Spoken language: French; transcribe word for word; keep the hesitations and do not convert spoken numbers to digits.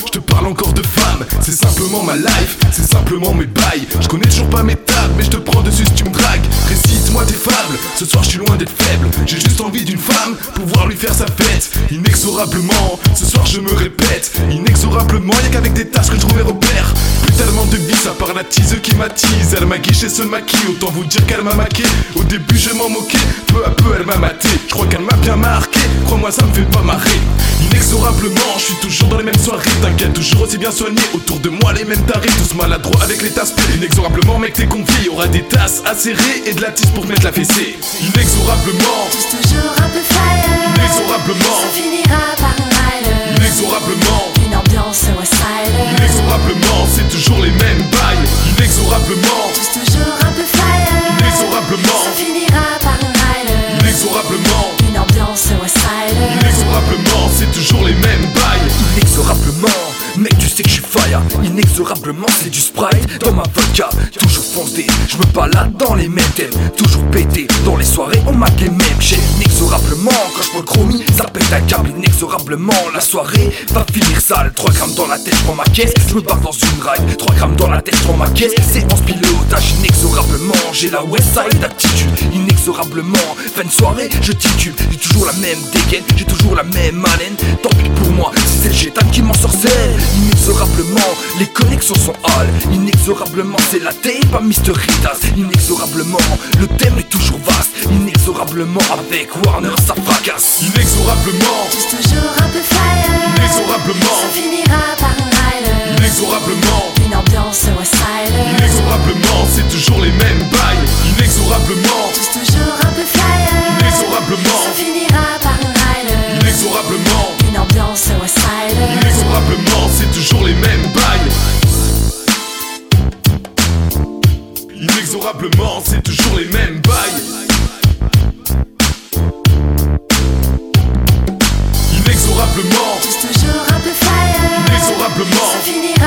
je te parle encore de femmes. C'est simplement ma life, c'est simplement mes bails. Je connais toujours pas mes tables, mais je te prends dessus si tu me dragues. Récite-moi tes fables, ce soir je suis loin d'être faible. J'ai juste envie d'une femme, pouvoir lui faire sa fête. Inexorablement, ce soir je me répète. Inexorablement, y'a qu'avec des tasses que je trouve mes repères. Plus tellement de vices à part la tease qui m'attise. Elle m'a guiché ce maquis, autant vous dire qu'elle m'a maqué. Au début je m'en moquais, peu à peu elle m'a maté. Je crois qu'elle m'a bien marqué, crois-moi ça me fait pas marrer. Inexorablement, je suis toujours dans les mêmes soirées. T'inquiète, toujours aussi bien soigné. Autour de moi les mêmes tarés, tous maladroits avec les tasses. Inexorablement mec t'es confié, y'aura des tasses à serrer et de la tisse pour mettre la fessée. Inexorablement, tous toujours un peu fire. Inexorablement, ça finira par un ride. Inexorablement, une ambiance West Side. Inexorablement, c'est toujours les mêmes bails. Inexorablement, tous toujours un peu fire. Inexorablement, ça finira par un ride. Inexorablement, une ambiance West Side. Inexorablement, c'est toujours les mêmes bails. Inexorablement, mec tu sais que je suis fire. Inexorablement c'est du Sprite dans ma vodka. Toujours fondé, je me balade dans les mêmes thèmes. Toujours pété, dans les soirées on maque les mêmes chaînes. Inexorablement, quand je prends le chromie, ça pète un câble. Inexorablement, la soirée va finir sale. Trois grammes dans la tête, je prends ma caisse, je me barre dans une ride. Trois grammes dans la tête, je prends ma caisse, c'est en pilotage. Inexorablement, j'ai la West Side attitude. Inexorablement, fin de soirée, je titube. J'ai toujours la même dégaine, j'ai toujours la même haleine. Tant pis pour moi, si c'est le gétan qui m'en sorcelle. Inexorablement, les connexions sont hall. Inexorablement, c'est la tape, pas Mister Ritas. Inexorablement, le thème est toujours vaste. Inexorablement, avec Warner, ça fracasse. Inexorablement, tous toujours un peu fire. Inexorablement, ça finira par un ride. Inexorablement, une ambiance West Side. Inexorablement, c'est toujours les mêmes bails. Inexorablement, tous toujours un peu fire. Inexorablement, ça finira par un ride. Inexorablement, une ambiance West Side. Inexorablement, c'est toujours les mêmes bails. Inexorablement, c'est toujours les mêmes bails. Inexorablement, tous toujours un peu fire. Inexorablement, ça finira